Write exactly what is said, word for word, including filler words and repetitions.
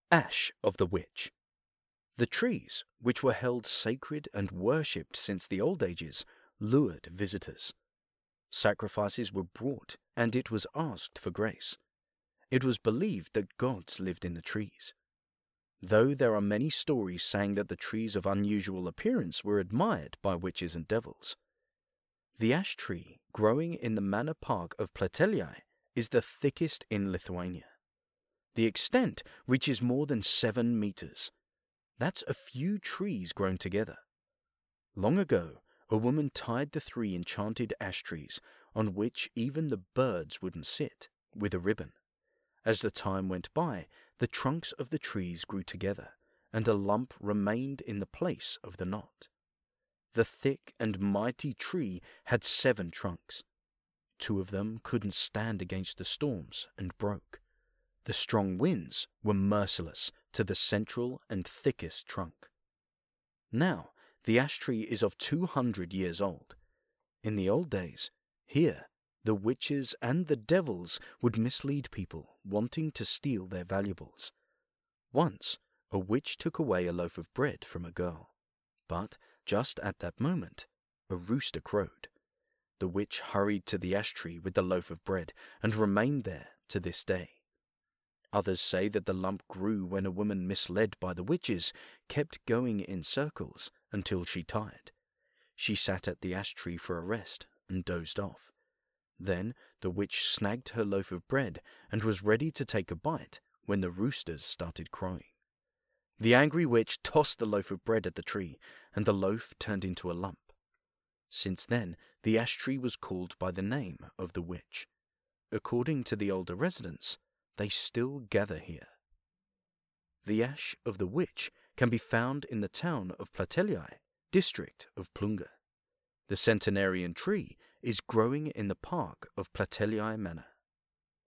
Ash of the Witch. The trees, which were held sacred and worshipped since the old ages, lured visitors. Sacrifices were brought, and it was asked for grace. It was believed that gods lived in the trees. Though there are many stories saying that the trees of unusual appearance were admired by witches and devils. The ash tree growing in the manor park of Plateliai is the thickest in Lithuania. The extent reaches more than seven meters. That's a few trees grown together. Long ago, a woman tied the three enchanted ash trees, on which even the birds wouldn't sit, with a ribbon. As the time went by, the trunks of the trees grew together, and a lump remained in the place of the knot. The thick and mighty tree had seven trunks. Two of them couldn't stand against the storms and broke. The strong winds were merciless to the central and thickest trunk. Now, the ash tree is of two hundred years old. In the old days, here, the witches and the devils would mislead people wanting to steal their valuables. Once, a witch took away a loaf of bread from a girl. But, just at that moment, a rooster crowed. The witch hurried to the ash tree with the loaf of bread and remained there to this day. Others say that the lump grew when a woman misled by the witches kept going in circles until she tired. She sat at the ash tree for a rest and dozed off. Then the witch snagged her loaf of bread and was ready to take a bite when the roosters started crowing. The angry witch tossed the loaf of bread at the tree, and the loaf turned into a lump. Since then, the ash tree was called by the name of the witch. According to the older residents, they still gather here. The ash of the witch can be found in the town of Plateliai, district of Plunga. The centenarian tree is growing in the park of Plateliai Manor.